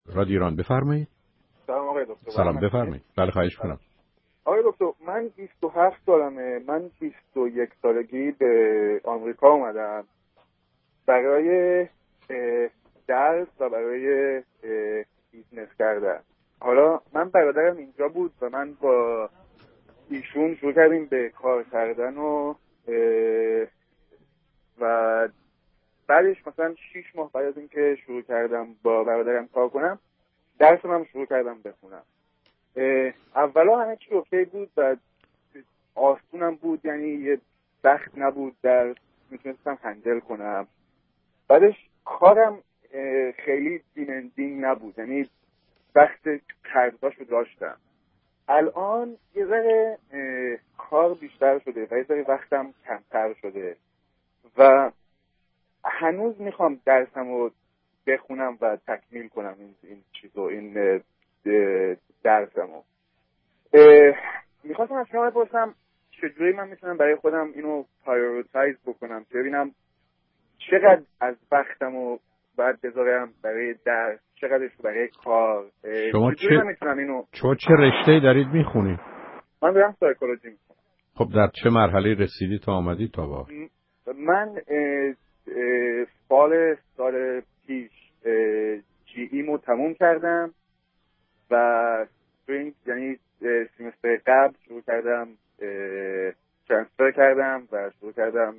رادیو ایران، بفرمایید. سلام آقای دکتر. سلام، بفرمایید. بله خواهش کنم. آقای دکتر، من 27 سالمه. من 21 سالگی به آمریکا اومدم برای درس و برای بیزنس کردن. حالا من برادرم اینجا بود و من با ایشون شروع کردیم به کار کردن و بعدش مثلا 6 ماه بعد از اینکه شروع کردم با برادرم کار کنم، درسم هم شروع کردم بخونم. اولا همه چی اوکی بود و آسونم بود، یعنی یه سخت نبود، درس میتونستم هندل کنم. بعدش کارم خیلی دیمندینگ نبود، یعنی وقت خرجاشو داشتم. الان یه ذره کار بیشتر شده و یه ذره وقتم کمتر شده و هنوز میخوام درسمو بخونم و تکمیل کنم این درسمو. میخواستم از شما بپرسم چجوری من میتونم برای خودم اینو پرایورتایز بکنم که ببینم چقدر از وقتمو باید بذارم برای درس، چقدرش برای کار. شما چه رشته‌ای دارید میخونید؟ من دارم سایکولوژی میخونم. خب در چه مرحله رسیدی تا آمدید تا با؟ من سال پیش جی ایمو تموم کردم و یعنی سیمستر قبل شروع کردم ترانسفر کردم و شروع کردم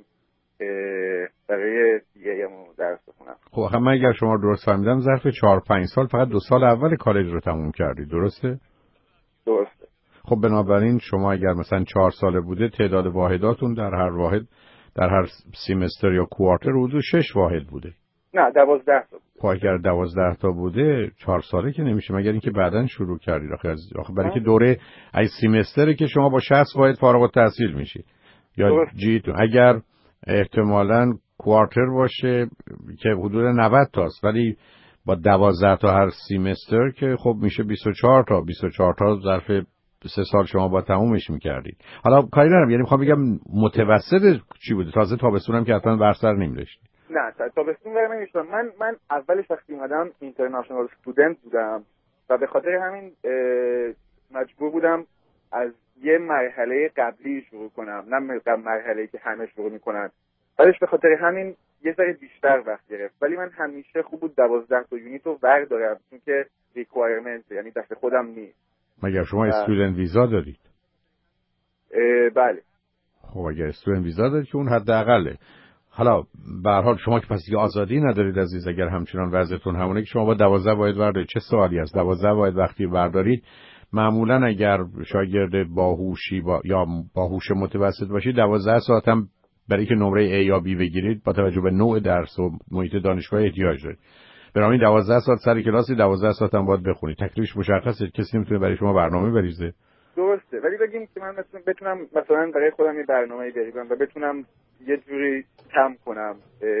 برای سی ایمو درس بخونم. خب من اگر شما درست فهمیدم ظرف 4-5 سال فقط 2 سال اول کالج رو تموم کردید، درسته؟ درسته. خب بنابراین شما اگر مثلا 4 ساله بوده تعداد واحداتون در هر واحد در هر سیمستر یا کوارتر حدود 6 واحد بوده. نه 12 تا بوده. خب اگر 12 تا بوده 4 ساله که نمیشه، مگر اینکه بعداً شروع کردید. آخه برای که دوره ای سیمستری که شما با 60 واحد فارغ التحصیل میشی یا جیتون. اگر احتمالاً کوارتر باشه که حدود 90 تاست ولی با 12 تا هر سیمستر که خب میشه 24 تا ظرف 3 سال شما با تمومش میکردید. حالا کاری ندارم، یعنی میخوام بگم متوسط چی بوده؟ تازه تابستونم که حتما ورسر نمی‌داشتید. نه تابستون برای نمیشتم. من اولش وقتی اومدم اینترنشنال استودنت بودم و به خاطر همین مجبور بودم از یه مرحله قبلی شروع کنم، نه مرحله‌ای که همه شروع میکنن. بعدش به خاطر همین یه ذره بیشتر وقت گرفت، ولی من همیشه خوب بود 12 تا یونیت رو بردارم چون که ریکوایرمنت، یعنی دست خودم نیست. مگر شما استودنت ویزا دارید؟ بله. خب اگر استودنت ویزا دارید که اون حداقله. حالا به هر حال شما که پس دیگه آزادی ندارید عزیز، اگر همچنان وضعیتون همونه که شما با 12 واحد بردارید. چه سوالی است؟ 12 واحد وقتی بردارید معمولا اگر شاگرد باهوشی یا باهوش متوسط باشید 12 ساعت هم برای که نمره A یا B بگیرید با توجه به نوع درس و محیط دانشگاه احتیاج دارید. بنابراین 12 ساعت سر کلاسی 12 ساعت هم باید بخونید. تکلیفش مشخصه، کسی نمیتونه برای شما برنامه بریزه. درسته، ولی بگیم که من بتونم مثلا برای خودم یه برنامه‌ای بریزم و بتونم یه جوری کم کنم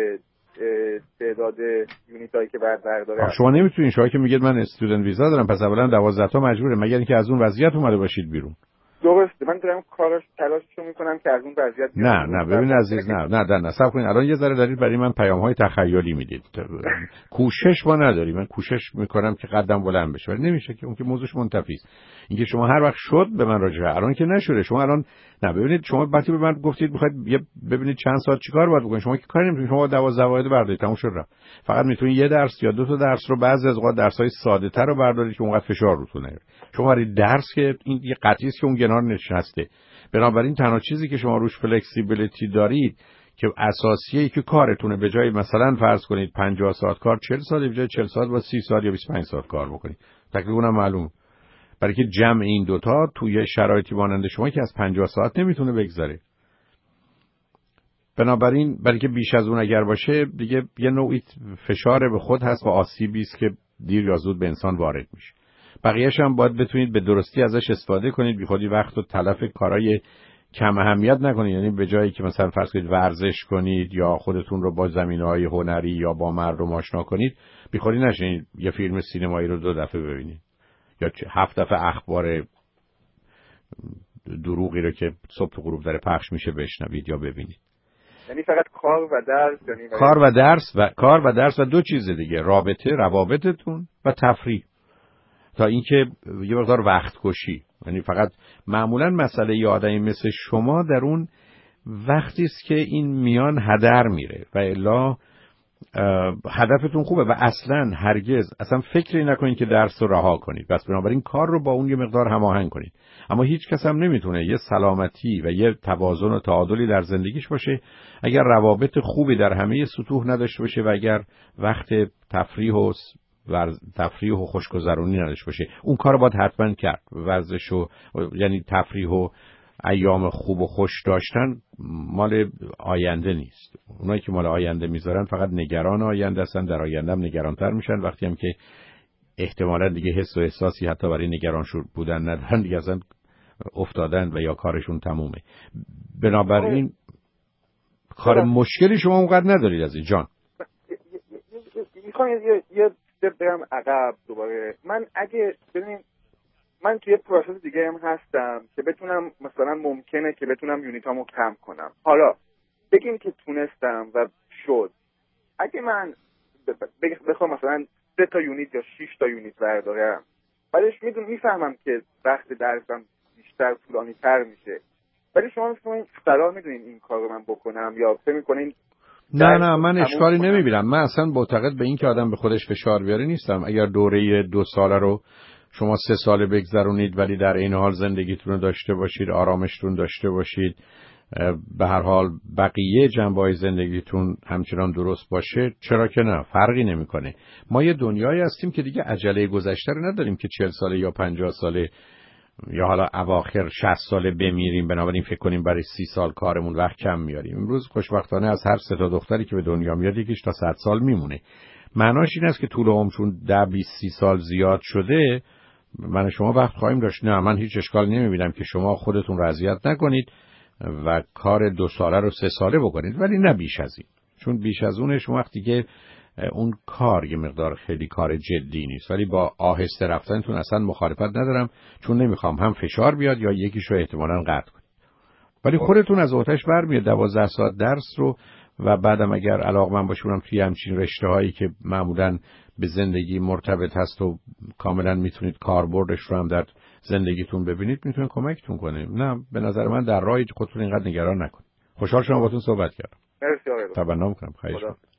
تعداد یونیتایی که باید بردارم. شما نمیتونین، شما که میگید من استودنت ویزا دارم پس اولا 12 تا مجبوره، مگر اینکه از اون وضعیت اومده باشید بیرون. درسته، من دارم تلاششو میکنم که از اون وضعیت نه ببین عزیز، نه صبر کنید. الان یه ذره دارید برای من پیام‌های تخیلی میدید. کوشش ما نداری، من کوشش میکنم که قدم بلند بشه ولی نمیشه که، اون که موضوعش منتفی است. اینکه شما هر وقت شد به من راجعه، الان که نشده. شما الان نه ببینید، شما وقتی به من گفتید میخواید ببینید چند ساعت چیکار باید بکنید، شما که کاری نمیتونید. شما 12 واحد بردارید تموم شد رفت. فقط میتونید یه درس یا 2 تا درس رو بعضی از اوقات درس‌های ساده‌تر رو بردارید که اونقدر فشار روتون نیاره. شما برای درس که این یه قطعی است که اون کنار نشسته. بنابراین تنها چیزی که شما روش فلکسیبیلیتی دارید که اساسیه که کارتونه، به جای مثلا فرض کنید 50 ساعت کار 40 ساعت، به جای 40 ساعت با 30 ساعت یا 25 ساعت کار بکنید. تکلیف اونم معلوم. برای که جمع این دوتا توی شرایطی مانند شما که از 50 ساعت نمیتونه بگذره. بنابراین برای که بیش از اون اگر باشه دیگه یه نوعی فشار به خود هست و آسیبی است که دیر یا زود به انسان وارد میشه. بقیه‌اش هم باید بتونید به درستی ازش استفاده کنید، بیخودی وقت و تلف کارهای کم اهمیت نکنید. یعنی به جایی که مثلا فرض کنید ورزش کنید یا خودتون رو با زمینه‌های هنری یا با مردم آشنا کنید، بیخودی نشینید یه فیلم سینمایی رو 2 دفعه ببینید یا 7 دفعه اخبار دروغی رو که صبح و غروب داره پخش میشه بشنوید یا ببینید. یعنی فقط کار و درس؟ یعنی کار و درس و دو چیز دیگه، روابطتون و تفریح، تا اینکه یه مقدار وقت کشی. یعنی فقط معمولا مسئله یه آدمی مثل شما در اون وقتی است که این میان هدر میره و الا هدفتون خوبه و اصلا هرگز اصلا فکری نکنید که درس رو رها کنید، بس بنابراین کار رو با اون یه مقدار هماهنگ کنید. اما هیچ کس هم نمیتونه یه سلامتی و یه توازن و تعادلی در زندگیش باشه اگر روابط خوبی در همه سطوح نداشته باشه و اگر وقت تفریح و خوشگذرونی نداشته باشه. اون کار رو باید حتما کرد. ورزش و یعنی تفریح و ایام خوب و خوش داشتن مال آینده نیست. اونایی که مال آینده میذارن فقط نگران آینده هستن، در آینده هم نگرانتر میشن. وقتی هم که احتمالاً دیگه حس و احساسی حتی برای نگران بودن ندارن، دیگه اصلا افتادن و یا کارشون تمومه. بنابراین کار مشکلی شما اونقدر ندارید از این جان. میخوام یه برم عقب دوباره. من توی پروسس دیگه هم هستم که بتونم مثلا ممکنه که بتونم یونیتامو کم کنم. حالا بگیم که تونستم و شد، اگه من بخوام مثلا 3 تا یونیت یا 6 تا یونیت بردارم، بعدش میفهمم که وقت درسم بیشتر طولانی تر میشه، ولی شما صلاح میدونین این کار رو من بکنم یا فکر میکنین؟ نه من اشکالی نمیبینم. من اصلا معتقد به این که آدم به خودش فشار بیاره نیستم. اگر دوره 2 ساله رو شما 3 سال بگذرونید ولی در این حال زندگیتون رو داشته باشید، آرامشتون داشته باشید، به هر حال بقیه جنبه‌های زندگیتون همچنان درست باشه، چرا که نه؟ فرقی نمیکنه. ما یه دنیایی هستیم که دیگه عجله گذشته رو نداریم که 40 ساله یا 50 ساله یا حالا اواخر 60 ساله بمیریم، بنابراین فکر کنیم برای 30 سال کارمون وقت کم میاریم. امروز خوشبختانه از هر 3 تا دختری که به دنیا میاد یکیش تا 100 سال میمونه. معناش این است که طول عمرشون 10 20 30 سال زیاد شده من شما وقت خواهیم داشت. نه، من هیچ اشکالی نمیبینم که شما خودتون رو اذیت نکنید و کار 2 ساله رو 3 ساله بکنید، ولی نه بیش از این. چون بیش از اونش وقتی که اون کار یه مقدار خیلی کار جدی نیست. ولی با آهسته رفتنتون اصلا مخالفت ندارم، چون نمیخوام هم فشار بیاد یا یکیشو احتمالاً قطع کنید. ولی خودتون از آتش برمیاد 12 ساعت درس رو و بعدم اگر علاقمند باشید توی همچین رشته‌هایی که معمولاً به زندگی مرتبط هست و کاملاً میتونید کاربردش رو هم در زندگیتون ببینید، میتونه کمکتون کنه. نه، به نظر من در راهی خودتون اینقدر نگران نکنید. خوشحال شدم باهاتون صحبت کردم. مرسی آقای دکتر. تبنم کنم. خواهش می‌کنم.